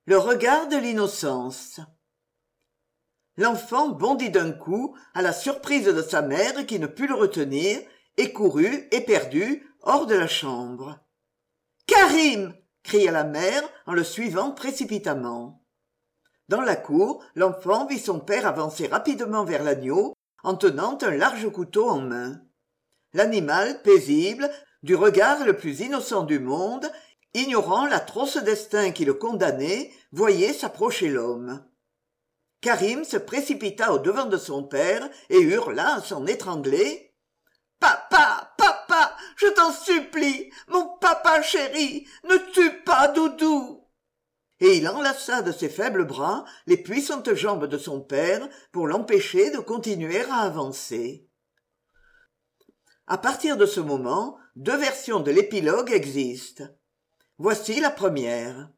Le regard de l'innocence. L'enfant bondit d'un coup à la surprise de sa mère qui ne put le retenir et courut éperdu hors de la chambre. Karim! Cria la mère en le suivant précipitamment. Dans la cour, l'enfant vit son père avancer rapidement vers l'agneau en tenant un large couteau en main. L'animal paisible, du regard le plus innocent du monde, ignorant l'atroce destin qui le condamnait, voyait s'approcher l'homme. Karim se précipita au-devant de son père et hurla à s'en étrangler. « Papa, papa, je t'en supplie, mon papa chéri, ne tue pas Doudou !» Et il enlaça de ses faibles bras les puissantes jambes de son père pour l'empêcher de continuer à avancer. À partir de ce moment, deux versions de l'épilogue existent. Voici la première.